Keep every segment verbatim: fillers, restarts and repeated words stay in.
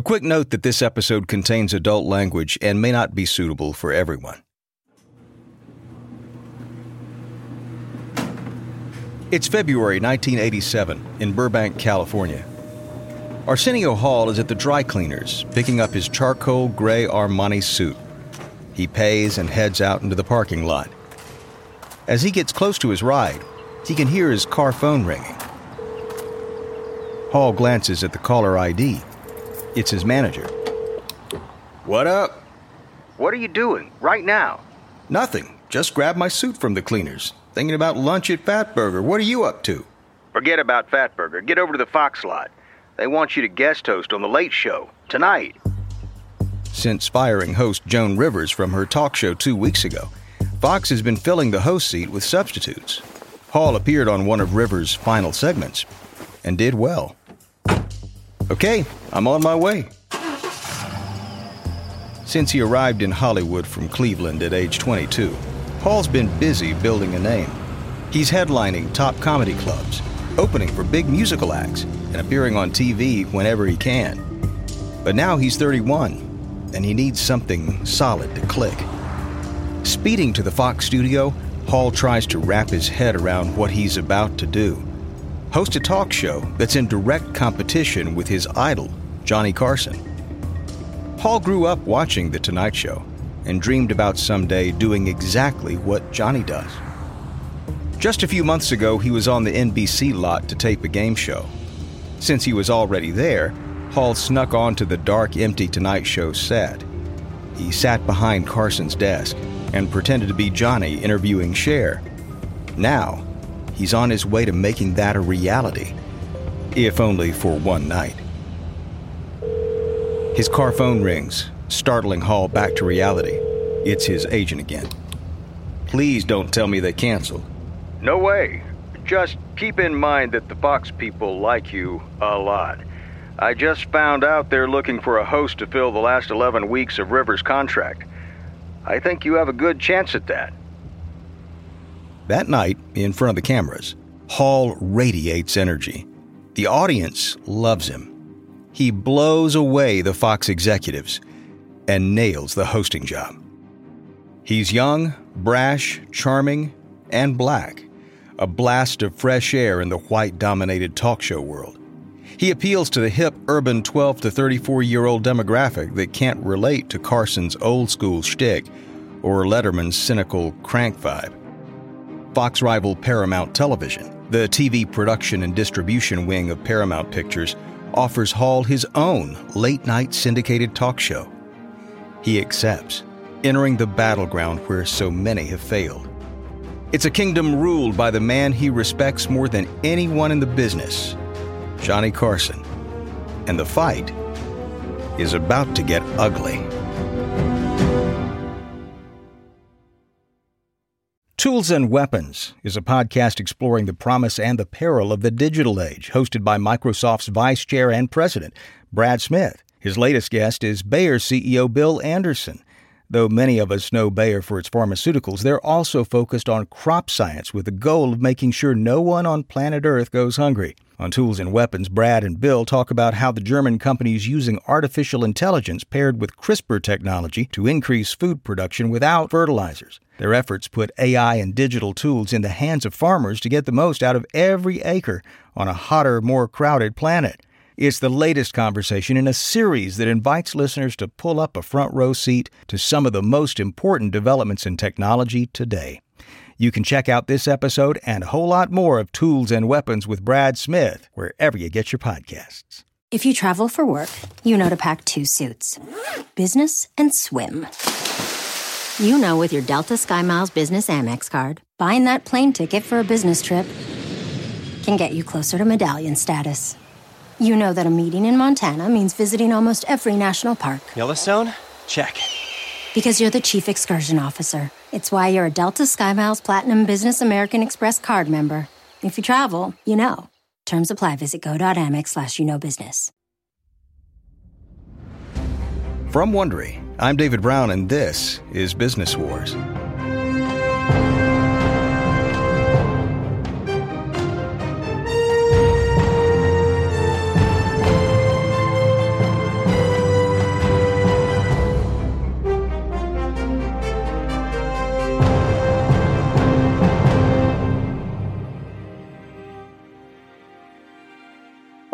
quick note that this episode contains adult language and may not be suitable for everyone. It's February nineteen eighty-seven in Burbank, California. Arsenio Hall is at the dry cleaners, picking up his charcoal gray Armani suit. He pays and heads out into the parking lot. As he gets close to his ride, he can hear his car phone ringing. Hall glances at the caller I D. It's his manager. What up? What are you doing right now? Nothing. Just grabbed my suit from the cleaners. Thinking about lunch at Fatburger. What are you up to? Forget about Fatburger. Get over to the Fox lot. They want you to guest host on The Late Show tonight. Since firing host Joan Rivers from her talk show two weeks ago, Fox has been filling the host seat with substitutes. Hall appeared on one of Rivers' final segments and did well. Okay, I'm on my way. Since he arrived in Hollywood from Cleveland at age twenty-two, Hall's been busy building a name. He's headlining top comedy clubs, opening for big musical acts, and appearing on T V whenever he can. But now he's thirty-one, and he needs something solid to click. Speeding to the Fox studio, Hall tries to wrap his head around what he's about to do. Host a talk show that's in direct competition with his idol, Johnny Carson. Hall grew up watching The Tonight Show and dreamed about someday doing exactly what Johnny does. Just a few months ago, he was on the N B C lot to tape a game show. Since he was already there, Hall snuck onto the dark, empty Tonight Show set. He sat behind Carson's desk and pretended to be Johnny interviewing Cher. Now, he's on his way to making that a reality, if only for one night. His car phone rings, startling Hall back to reality. It's his agent again. Please don't tell me they canceled. No way. Just keep in mind that the Fox people like you a lot. I just found out they're looking for a host to fill the last eleven weeks of Rivers' contract. I think you have a good chance at that. That night, in front of the cameras, Hall radiates energy. The audience loves him. He blows away the Fox executives and nails the hosting job. He's young, brash, charming, and black, a blast of fresh air in the white-dominated talk show world. He appeals to the hip, urban twelve to thirty-four-year-old demographic that can't relate to Carson's old-school shtick or Letterman's cynical crank vibe. Fox rival Paramount Television, the T V production and distribution wing of Paramount Pictures, offers Hall his own late-night syndicated talk show. He accepts, entering the battleground where so many have failed. It's a kingdom ruled by the man he respects more than anyone in the business, Johnny Carson. And the fight is about to get ugly. Tools and Weapons is a podcast exploring the promise and the peril of the digital age, hosted by Microsoft's Vice Chair and President, Brad Smith. His latest guest is Bayer C E O Bill Anderson. Though many of us know Bayer for its pharmaceuticals, they're also focused on crop science with the goal of making sure no one on planet Earth goes hungry. On Tools and Weapons, Brad and Bill talk about how the German company is using artificial intelligence paired with CRISPR technology to increase food production without fertilizers. Their efforts put A I and digital tools in the hands of farmers to get the most out of every acre on a hotter, more crowded planet. It's the latest conversation in a series that invites listeners to pull up a front row seat to some of the most important developments in technology today. You can check out this episode and a whole lot more of Tools and Weapons with Brad Smith wherever you get your podcasts. If you travel for work, you know to pack two suits. Business and swim. You know with your Delta SkyMiles Business Amex card, buying that plane ticket for a business trip can get you closer to medallion status. You know that a meeting in Montana means visiting almost every national park. Yellowstone? Check. Because you're the chief excursion officer. It's why you're a Delta SkyMiles Platinum Business American Express card member. If you travel, you know. Terms apply. Visit go.amex slash you know business. From Wondery, I'm David Brown, and this is Business Wars.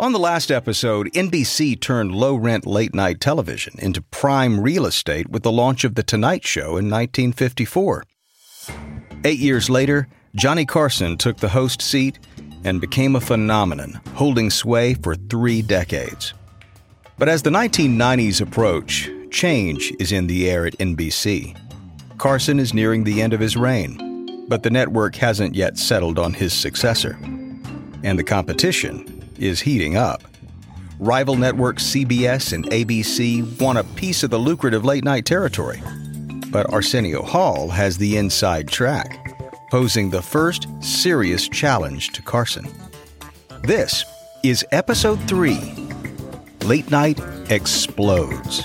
On the last episode, N B C turned low-rent late-night television into prime real estate with the launch of The Tonight Show in nineteen fifty-four. Eight years later, Johnny Carson took the host seat and became a phenomenon, holding sway for three decades. But as the nineteen nineties approach, change is in the air at N B C. Carson is nearing the end of his reign, but the network hasn't yet settled on his successor. And the competition is heating up. Rival networks C B S and A B C want a piece of the lucrative late-night territory. But Arsenio Hall has the inside track, posing the first serious challenge to Carson. This is Episode three, Late Night Explodes.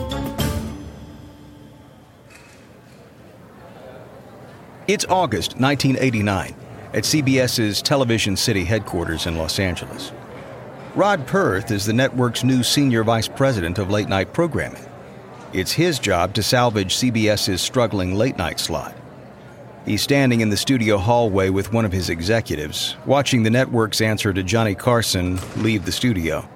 It's August nineteen eighty-nine at CBS's Television City headquarters in Los Angeles. Rod Perth is the network's new senior vice president of late-night programming. It's his job to salvage CBS's struggling late-night slot. He's standing in the studio hallway with one of his executives, watching the network's answer to Johnny Carson leave the studio.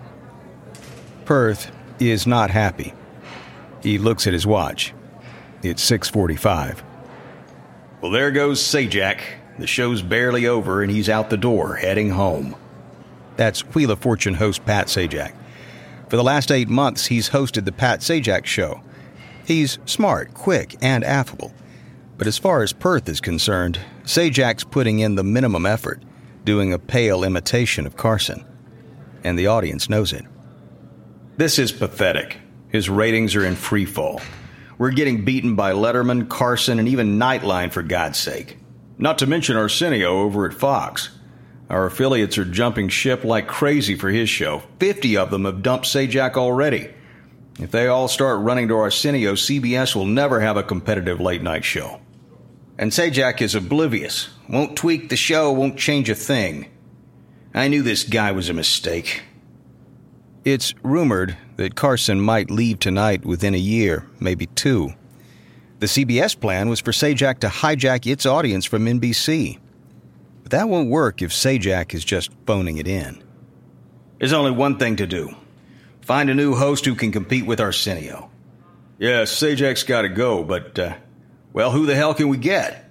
Perth is not happy. He looks at his watch. It's six forty-five. Well, there goes Sajak. The show's barely over and he's out the door, heading home. That's Wheel of Fortune host Pat Sajak. For the last eight months, he's hosted the Pat Sajak Show. He's smart, quick, and affable. But as far as Perth is concerned, Sajak's putting in the minimum effort, doing a pale imitation of Carson. And the audience knows it. This is pathetic. His ratings are in free fall. We're getting beaten by Letterman, Carson, and even Nightline, for God's sake. Not to mention Arsenio over at Fox. Our affiliates are jumping ship like crazy for his show. Fifty of them have dumped Sajak already. If they all start running to Arsenio, C B S will never have a competitive late-night show. And Sajak is oblivious. Won't tweak the show, won't change a thing. I knew this guy was a mistake. It's rumored that Carson might leave tonight within a year, maybe two. The C B S plan was for Sajak to hijack its audience from N B C. But that won't work if Sajak is just phoning it in. There's only one thing to do. Find a new host who can compete with Arsenio. Yeah, Sajak's got to go, but, uh, well, who the hell can we get?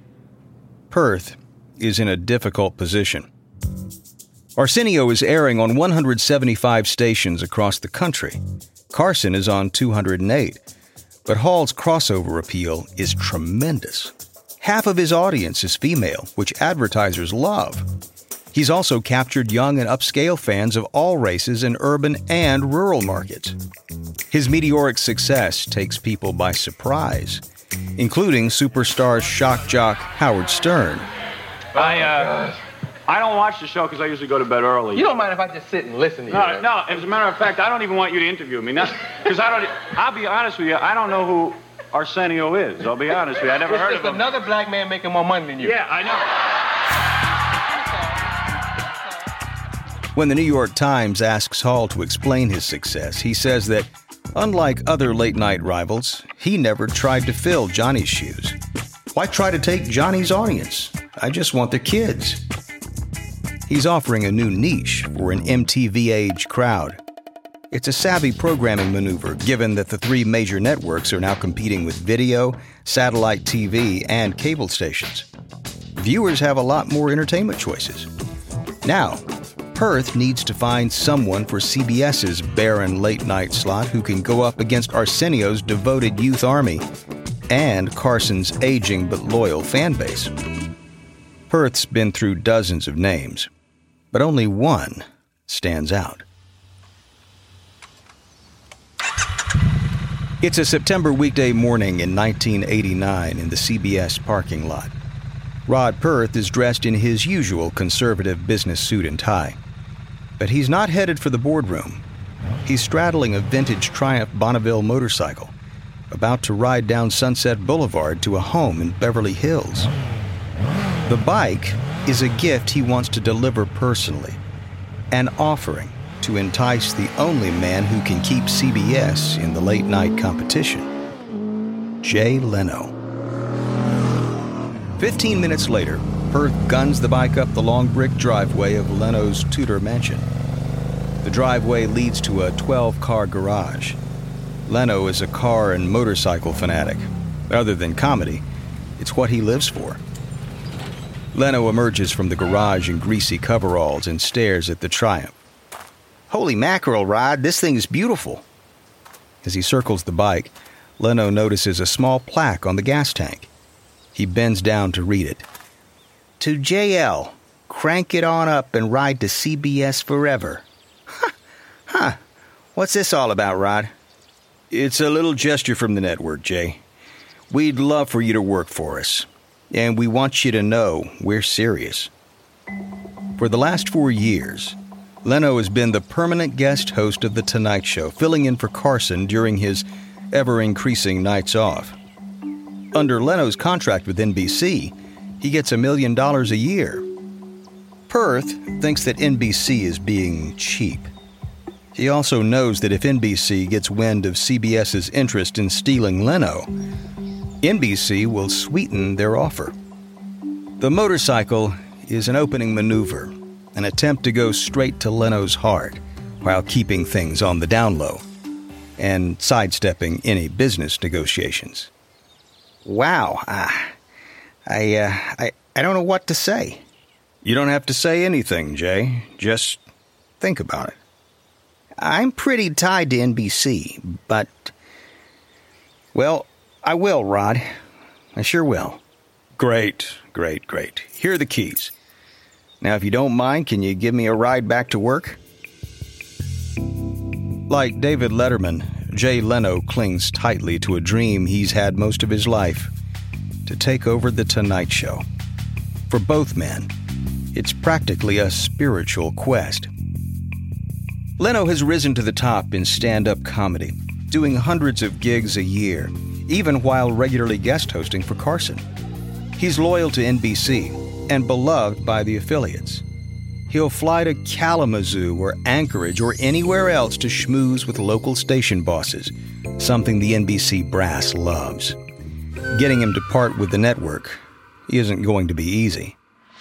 Perth is in a difficult position. Arsenio is airing on one hundred seventy-five stations across the country. Carson is on two hundred eight. But Hall's crossover appeal is tremendous. Half of his audience is female, which advertisers love. He's also captured young and upscale fans of all races in urban and rural markets. His meteoric success takes people by surprise, including superstar shock jock Howard Stern. I, uh, I don't watch the show because I usually go to bed early. You don't mind if I just sit and listen to you? No, no. As a matter of fact, I don't even want you to interview me. Because I don't. I'll be honest with you. I don't know who Arsenio is. I'll be honest with you. I never it's heard just of him. Another black man making more money than you. Yeah, I know. When the New York Times asks Hall to explain his success, he says that, unlike other late-night rivals, he never tried to fill Johnny's shoes. Why try to take Johnny's audience? I just want the kids. He's offering a new niche for an M T V-age crowd. It's a savvy programming maneuver, given that the three major networks are now competing with video, satellite T V, and cable stations. Viewers have a lot more entertainment choices. Now, Perth needs to find someone for CBS's barren late-night slot who can go up against Arsenio's devoted youth army and Carson's aging but loyal fan base. Perth's been through dozens of names, but only one stands out. It's a September weekday morning in nineteen eighty-nine in the C B S parking lot. Rod Perth is dressed in his usual conservative business suit and tie. But he's not headed for the boardroom. He's straddling a vintage Triumph Bonneville motorcycle, about to ride down Sunset Boulevard to a home in Beverly Hills. The bike is a gift he wants to deliver personally, an offering to entice the only man who can keep C B S in the late-night competition, Jay Leno. Fifteen minutes later, Perth guns the bike up the long brick driveway of Leno's Tudor mansion. The driveway leads to a twelve-car garage. Leno is a car and motorcycle fanatic. Other than comedy, it's what he lives for. Leno emerges from the garage in greasy coveralls and stares at the Triumph. Holy mackerel, Rod, this thing is beautiful. As he circles the bike, Leno notices a small plaque on the gas tank. He bends down to read it. To J L, crank it on up and ride to C B S forever. Huh. Huh. What's this all about, Rod? It's a little gesture from the network, Jay. We'd love for you to work for us. And we want you to know we're serious. For the last four years, Leno has been the permanent guest host of The Tonight Show, filling in for Carson during his ever-increasing nights off. Under Leno's contract with N B C, he gets a million dollars a year. Perth thinks that N B C is being cheap. He also knows that if N B C gets wind of CBS's interest in stealing Leno, N B C will sweeten their offer. The motorcycle is an opening maneuver, an attempt to go straight to Leno's heart while keeping things on the down low and sidestepping any business negotiations. Wow, uh, I, uh, I, I don't know what to say. You don't have to say anything, Jay. Just think about it. I'm pretty tied to N B C, but... Well, I will, Rod. I sure will. Great, great, great. Here are the keys. Now, if you don't mind, can you give me a ride back to work? Like David Letterman, Jay Leno clings tightly to a dream he's had most of his life, to take over The Tonight Show. For both men, it's practically a spiritual quest. Leno has risen to the top in stand-up comedy, doing hundreds of gigs a year, even while regularly guest hosting for Carson. He's loyal to N B C and beloved by the affiliates. He'll fly to Kalamazoo or Anchorage or anywhere else to schmooze with local station bosses, something the N B C brass loves. Getting him to part with the network isn't going to be easy.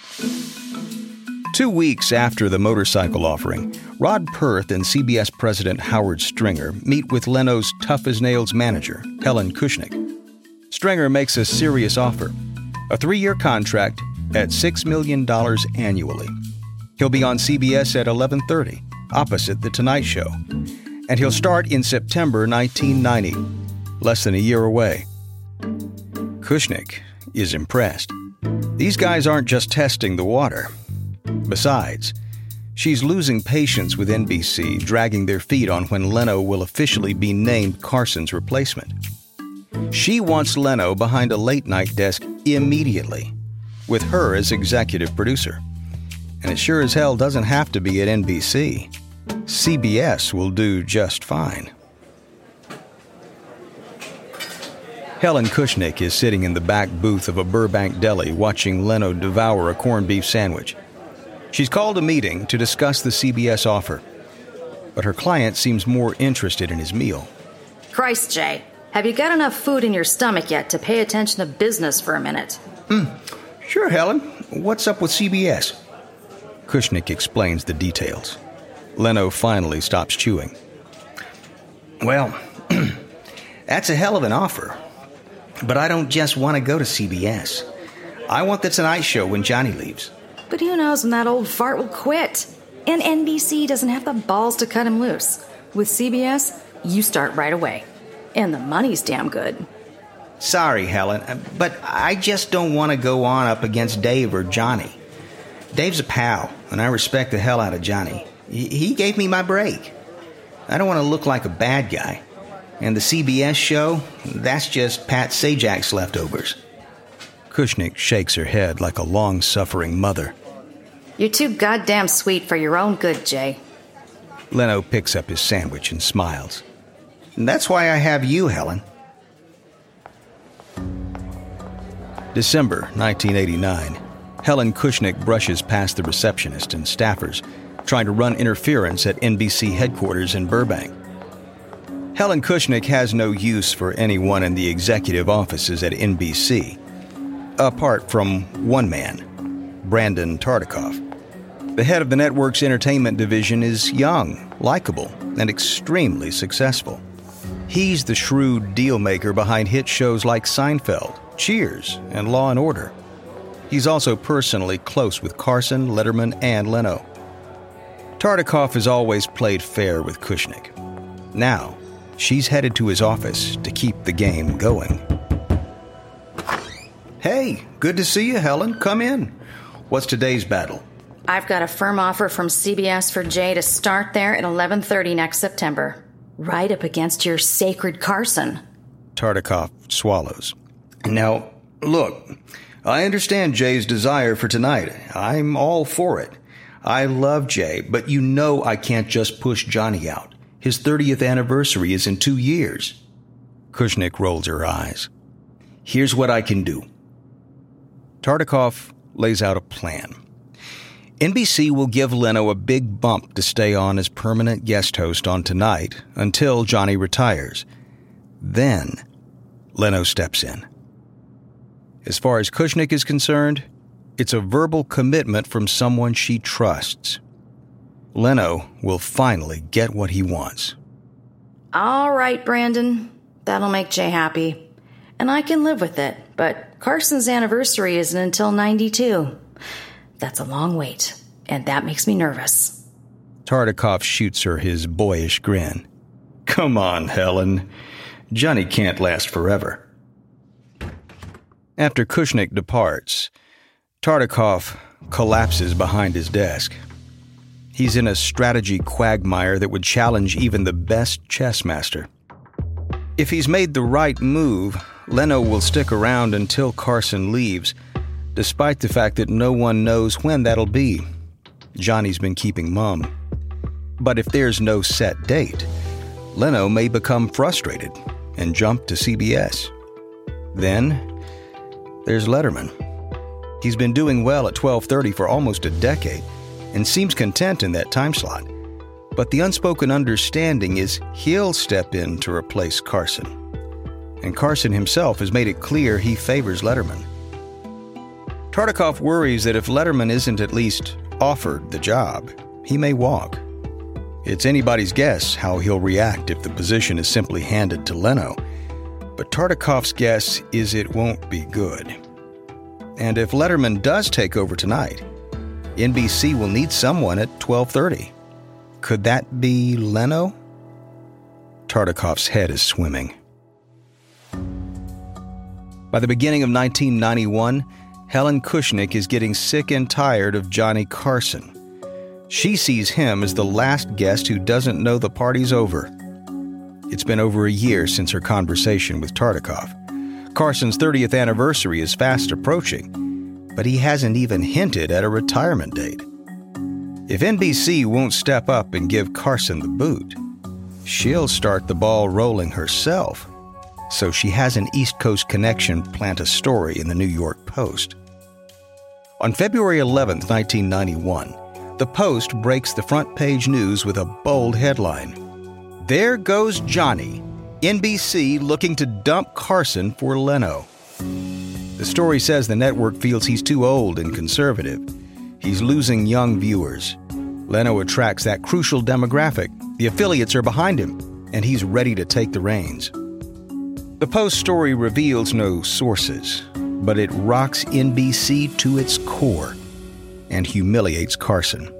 Two weeks after the motorcycle offering, Rod Perth and C B S President Howard Stringer meet with Leno's tough-as-nails manager, Helen Kushnick. Stringer makes a serious offer, a three-year contract at six million dollars annually. He'll be on C B S at eleven thirty, opposite The Tonight Show, and he'll start in September nineteen ninety, less than a year away. Kushnick is impressed. These guys aren't just testing the water. Besides, she's losing patience with N B C dragging their feet on when Leno will officially be named Carson's replacement. She wants Leno behind a late-night desk immediately, with her as executive producer. And it sure as hell doesn't have to be at N B C. C B S will do just fine. Helen Kushnick is sitting in the back booth of a Burbank deli watching Leno devour a corned beef sandwich. She's called a meeting to discuss the C B S offer, but her client seems more interested in his meal. Christ, Jay, have you got enough food in your stomach yet to pay attention to business for a minute? Hmm. Sure, Helen. What's up with C B S? Kushnick explains the details. Leno finally stops chewing. Well, that's a hell of an offer. But I don't just want to go to C B S. I want The Tonight Show when Johnny leaves. But who knows when that old fart will quit? And N B C doesn't have the balls to cut him loose. With C B S, you start right away. And the money's damn good. Sorry, Helen, but I just don't want to go on up against Dave or Johnny. Dave's a pal, and I respect the hell out of Johnny. He gave me my break. I don't want to look like a bad guy. And the C B S show, that's just Pat Sajak's leftovers. Kushnick shakes her head like a long-suffering mother. You're too goddamn sweet for your own good, Jay. Leno picks up his sandwich and smiles. And that's why I have you, Helen. December nineteen eighty-nine. Helen Kushnick brushes past the receptionist and staffers, trying to run interference at N B C headquarters in Burbank. Helen Kushnick has no use for anyone in the executive offices at N B C, apart from one man, Brandon Tartikoff. The head of the network's entertainment division is young, likable, and extremely successful. He's the shrewd deal-maker behind hit shows like Seinfeld, Cheers, and Law and Order. He's also personally close with Carson, Letterman, and Leno. Tartikoff has always played fair with Kushnick. Now, she's headed to his office to keep the game going. Hey, good to see you, Helen. Come in. What's today's battle? I've got a firm offer from C B S for Jay to start there at eleven thirty next September. Right up against your sacred Carson. Tartikoff swallows. Now, look, I understand Jay's desire for tonight. I'm all for it. I love Jay, but you know I can't just push Johnny out. His thirtieth anniversary is in two years. Kushnick rolls her eyes. Here's what I can do. Tartikoff lays out a plan. N B C will give Leno a big bump to stay on as permanent guest host on Tonight until Johnny retires. Then, Leno steps in. As far as Kushnick is concerned, it's a verbal commitment from someone she trusts. Leno will finally get what he wants. All right, Brandon. That'll make Jay happy. And I can live with it, but Carson's anniversary isn't until ninety-two. That's a long wait, and that makes me nervous. Tartikoff shoots her his boyish grin. Come on, Helen. Johnny can't last forever. After Kushnick departs, Tartikoff collapses behind his desk. He's in a strategy quagmire that would challenge even the best chess master. If he's made the right move, Leno will stick around until Carson leaves, despite the fact that no one knows when that'll be. Johnny's been keeping mum. But if there's no set date, Leno may become frustrated and jump to C B S. Then, there's Letterman. He's been doing well at twelve thirty for almost a decade and seems content in that time slot. But the unspoken understanding is he'll step in to replace Carson. And Carson himself has made it clear he favors Letterman. Tartikoff worries that if Letterman isn't at least offered the job, he may walk. It's anybody's guess how he'll react if the position is simply handed to Leno. But Tartikoff's guess is it won't be good. And if Letterman does take over tonight, N B C will need someone at twelve thirty. Could that be Leno? Tartikoff's head is swimming. By the beginning of nineteen ninety-one, Helen Kushnick is getting sick and tired of Johnny Carson. She sees him as the last guest who doesn't know the party's over. It's been over a year since her conversation with Tartikoff. Carson's thirtieth anniversary is fast approaching, but he hasn't even hinted at a retirement date. If N B C won't step up and give Carson the boot, she'll start the ball rolling herself, so she has an East Coast connection plant a story in the New York Post. On February eleventh, nineteen ninety-one, the Post breaks the front page news with a bold headline. There goes Johnny, N B C looking to dump Carson for Leno. The story says the network feels he's too old and conservative. He's losing young viewers. Leno attracts that crucial demographic. The affiliates are behind him, and he's ready to take the reins. The Post story reveals no sources, but it rocks N B C to its core and humiliates Carson.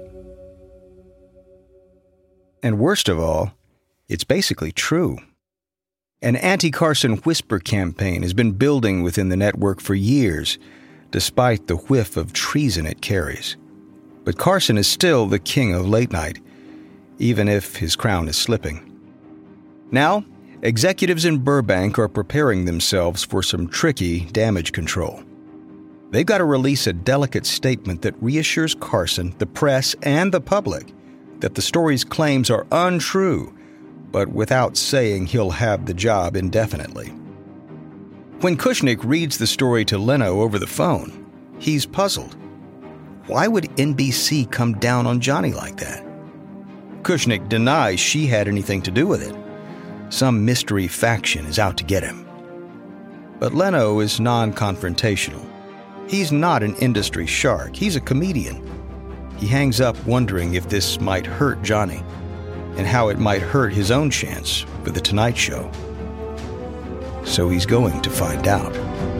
And worst of all, it's basically true. An anti-Carson whisper campaign has been building within the network for years, despite the whiff of treason it carries. But Carson is still the king of late night, even if his crown is slipping. Now, executives in Burbank are preparing themselves for some tricky damage control. They've got to release a delicate statement that reassures Carson, the press, and the public that the story's claims are untrue, but without saying he'll have the job indefinitely. When Kushnick reads the story to Leno over the phone, he's puzzled. Why would N B C come down on Johnny like that? Kushnick denies she had anything to do with it. Some mystery faction is out to get him. But Leno is non-confrontational. He's not an industry shark. He's a comedian. He hangs up wondering if this might hurt Johnny and how it might hurt his own chance for The Tonight Show. So he's going to find out.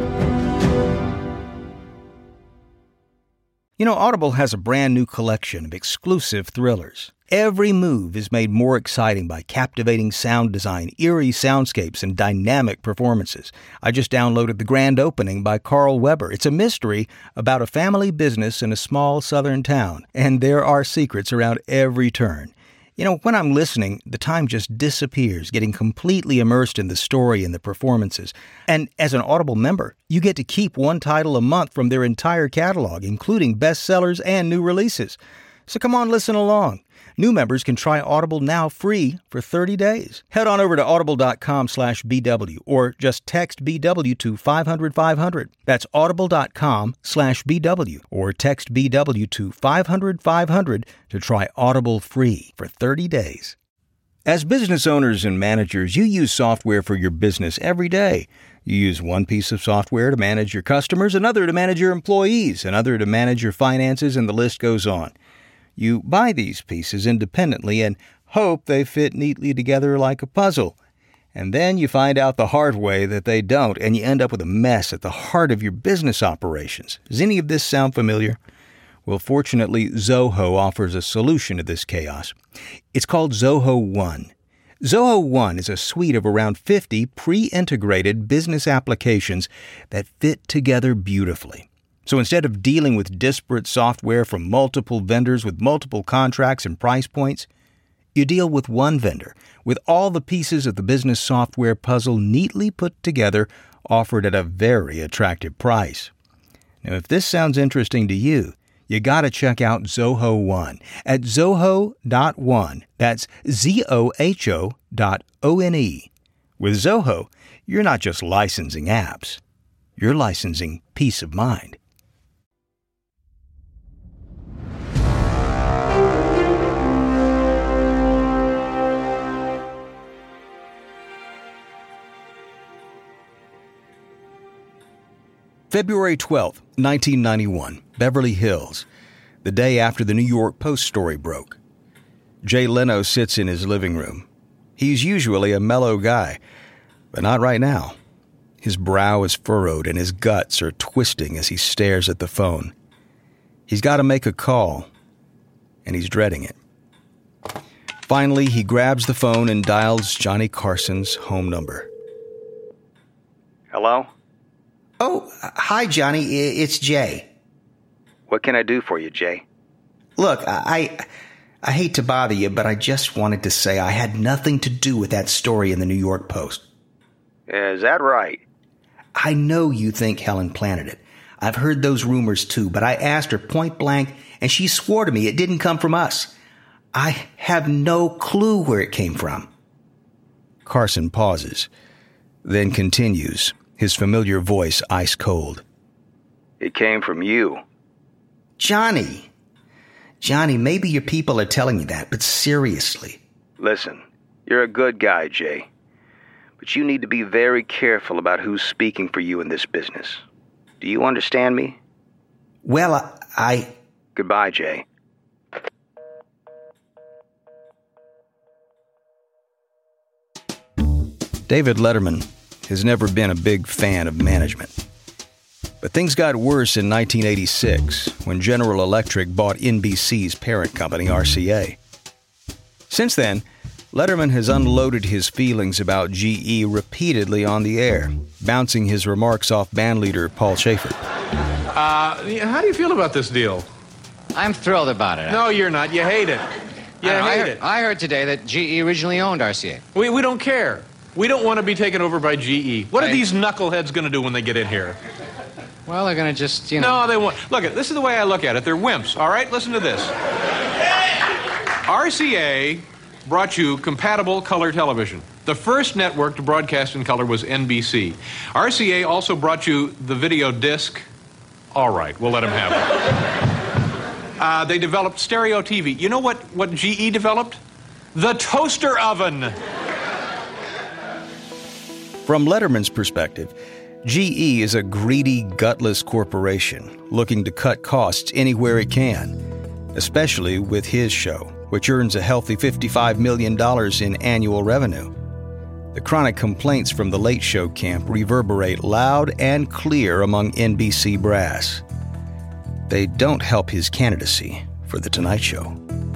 You know, Audible has a brand new collection of exclusive thrillers. Every move is made more exciting by captivating sound design, eerie soundscapes, and dynamic performances. I just downloaded The Grand Opening by Carl Weber. It's a mystery about a family business in a small southern town, and there are secrets around every turn. You know, when I'm listening, the time just disappears, getting completely immersed in the story and the performances. And as an Audible member, you get to keep one title a month from their entire catalog, including bestsellers and new releases. So come on, listen along. New members can try Audible now free for thirty days. Head on over to audible.com slash BW or just text B W to five hundred five hundred. That's audible.com slash BW or text B W to five hundred five hundred to try Audible free for thirty days. As business owners and managers, you use software for your business every day. You use one piece of software to manage your customers, another to manage your employees, another to manage your finances, and the list goes on. You buy these pieces independently and hope they fit neatly together like a puzzle. And then you find out the hard way that they don't, and you end up with a mess at the heart of your business operations. Does any of this sound familiar? Well, fortunately, Zoho offers a solution to this chaos. It's called Zoho One. Zoho One is a suite of around fifty pre-integrated business applications that fit together beautifully. So instead of dealing with disparate software from multiple vendors with multiple contracts and price points, you deal with one vendor with all the pieces of the business software puzzle neatly put together, offered at a very attractive price. Now, if this sounds interesting to you, you got to check out Zoho One at zoho dot one. That's Z O H O dot O N E. With Zoho, you're not just licensing apps. You're licensing peace of mind. February twelfth, nineteen ninety-one, Beverly Hills, the day after the New York Post story broke. Jay Leno sits in his living room. He's usually a mellow guy, but not right now. His brow is furrowed and his guts are twisting as he stares at the phone. He's got to make a call, and he's dreading it. Finally, he grabs the phone and dials Johnny Carson's home number. Hello? Oh, hi, Johnny. It's Jay. What can I do for you, Jay? Look, I I hate to bother you, but I just wanted to say I had nothing to do with that story in the New York Post. Is that right? I know you think Helen planted it. I've heard those rumors too, but I asked her point blank, and she swore to me it didn't come from us. I have no clue where it came from. Carson pauses, then continues, his familiar voice ice cold. It came from you. Johnny. Johnny, maybe your people are telling you that, but seriously. Listen, you're a good guy, Jay. But you need to be very careful about who's speaking for you in this business. Do you understand me? Well, I... I... Goodbye, Jay. David Letterman has never been a big fan of management. But things got worse in nineteen eighty-six when General Electric bought N B C's parent company, R C A. Since then, Letterman has unloaded his feelings about G E repeatedly on the air, bouncing his remarks off bandleader Paul Schaefer. Uh, how do you feel about this deal? I'm thrilled about it. No, you're not. You hate it. You I, hate I heard, it. I heard today that G E originally owned R C A. We, we don't care. We don't want to be taken over by G E. What are I- these knuckleheads going to do when they get in here? Well, they're going to just, you know... No, they won't. Look, this is the way I look at it. They're wimps, all right? Listen to this. R C A brought you compatible color television. The first network to broadcast in color was N B C. R C A also brought you the video disc. All right, we'll let them have it. Uh, they developed stereo T V. You know what, what G E developed? The toaster oven. From Letterman's perspective, G E is a greedy, gutless corporation looking to cut costs anywhere it can. especially with his show, which earns a healthy fifty-five million dollars in annual revenue. The chronic complaints from the Late Show camp reverberate loud and clear among N B C brass. They don't help his candidacy for The Tonight Show.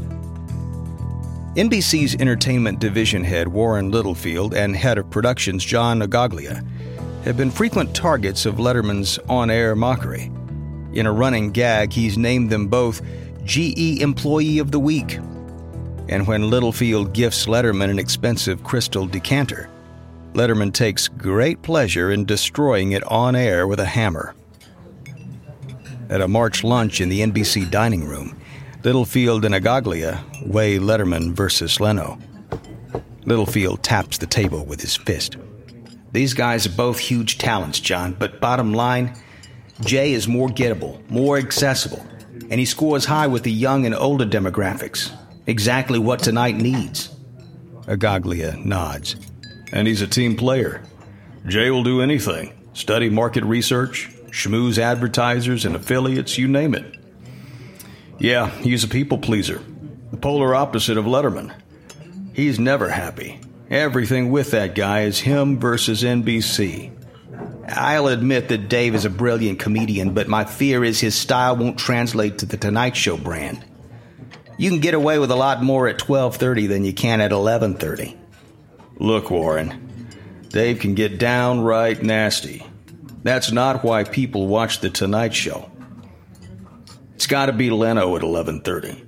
N B C's entertainment division head Warren Littlefield and head of productions John Agaglia have been frequent targets of Letterman's on-air mockery. In a running gag, he's named them both G E Employee of the Week. And when Littlefield gifts Letterman an expensive crystal decanter, Letterman takes great pleasure in destroying it on air with a hammer. At a March lunch in the N B C dining room, Littlefield and Agaglia weigh Letterman versus Leno. Littlefield taps the table with his fist. These guys are both huge talents, John, but bottom line, Jay is more gettable, more accessible, and he scores high with the young and older demographics. Exactly what Tonight needs. Agaglia nods. And he's a team player. Jay will do anything. Study market research, schmooze advertisers and affiliates, you name it. Yeah, he's a people pleaser. The polar opposite of Letterman. He's never happy. Everything with that guy is him versus N B C. I'll admit that Dave is a brilliant comedian, but my fear is his style won't translate to the Tonight Show brand. You can get away with a lot more at twelve thirty than you can at eleven thirty. Look, Warren, Dave can get downright nasty. That's not why people watch the Tonight Show. It's got to be Leno at eleven thirty.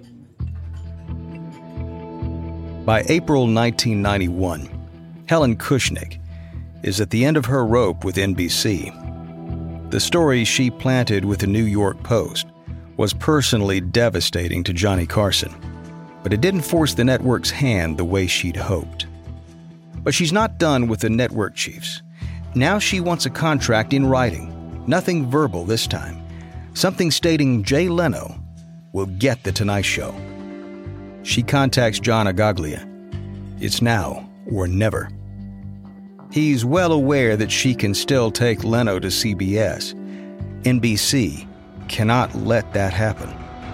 By April nineteen ninety-one, Helen Kushnick is at the end of her rope with N B C. The story she planted with the New York Post was personally devastating to Johnny Carson, but it didn't force the network's hand the way she'd hoped. But she's not done with the network chiefs. Now she wants a contract in writing, nothing verbal this time, something stating Jay Leno will get The Tonight Show. She contacts John Agaglia. It's now or never. He's well aware that she can still take Leno to C B S. N B C cannot let that happen.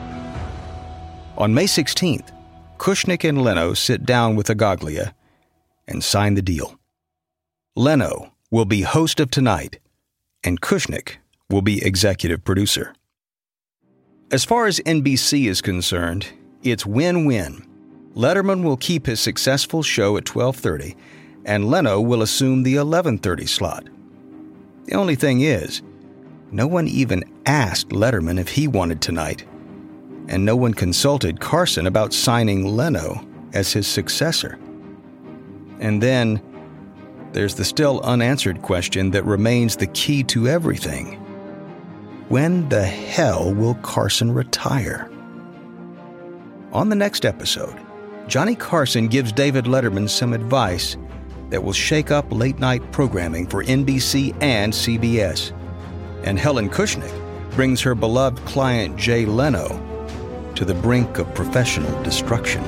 On May sixteenth, Kushnick and Leno sit down with Agaglia and sign the deal. Leno will be host of Tonight, and Kushnick will be executive producer. As far as N B C is concerned, it's win-win. Letterman will keep his successful show at twelve thirty, and Leno will assume the eleven thirty slot. The only thing is, no one even asked Letterman if he wanted Tonight, and no one consulted Carson about signing Leno as his successor. And then, there's the still unanswered question that remains the key to everything. When the hell will Carson retire? On the next episode, Johnny Carson gives David Letterman some advice that will shake up late-night programming for N B C and C B S. And Helen Kushnick brings her beloved client Jay Leno to the brink of professional destruction.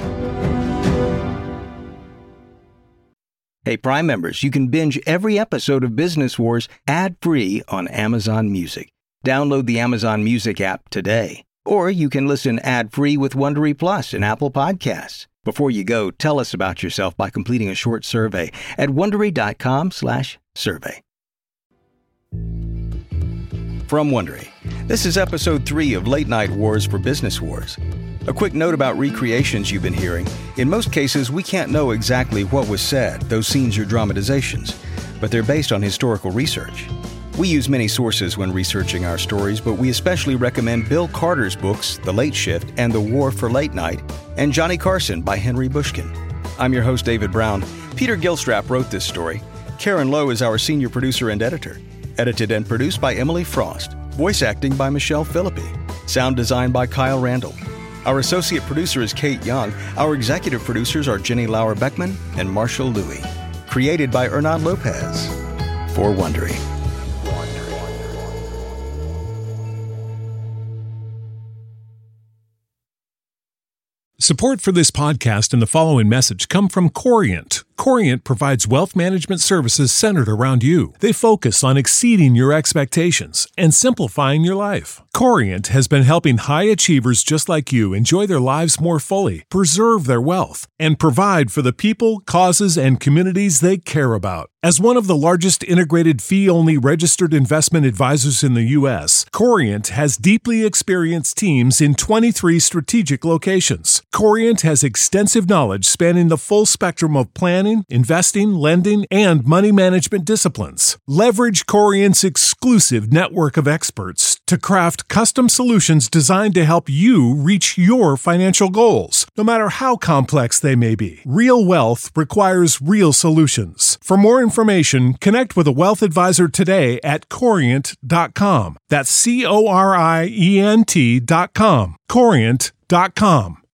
Hey, Prime members, you can binge every episode of Business Wars ad-free on Amazon Music. Download the Amazon Music app today. Or you can listen ad-free with Wondery Plus and Apple Podcasts. Before you go, tell us about yourself by completing a short survey at Wondery.com slash survey. From Wondery, this is episode three of Late Night Wars for Business Wars. A quick note about recreations you've been hearing. In most cases, we can't know exactly what was said. Those scenes are dramatizations, but they're based on historical research. We use many sources when researching our stories, but we especially recommend Bill Carter's books, The Late Shift and The War for Late Night, and Johnny Carson by Henry Bushkin. I'm your host, David Brown. Peter Gilstrap wrote this story. Karen Lowe is our senior producer and editor. Edited and produced by Emily Frost. Voice acting by Michelle Philippi. Sound design by Kyle Randall. Our associate producer is Kate Young. Our executive producers are Jenny Lauer-Beckman and Marshall Louie. Created by Hernan Lopez. For Wondery. Support for this podcast and the following message come from Corient. Corient provides wealth management services centered around you. They focus on exceeding your expectations and simplifying your life. Corient has been helping high achievers just like you enjoy their lives more fully, preserve their wealth, and provide for the people, causes, and communities they care about. As one of the largest integrated fee-only registered investment advisors in the U S, Corient has deeply experienced teams in twenty-three strategic locations. Corient has extensive knowledge spanning the full spectrum of planning, investing, lending, and money management disciplines. Leverage Corient's exclusive network of experts to craft custom solutions designed to help you reach your financial goals, no matter how complex they may be. Real wealth requires real solutions. For more information, connect with a wealth advisor today at corient dot com. That's C O R I E N T dot com. corient dot com.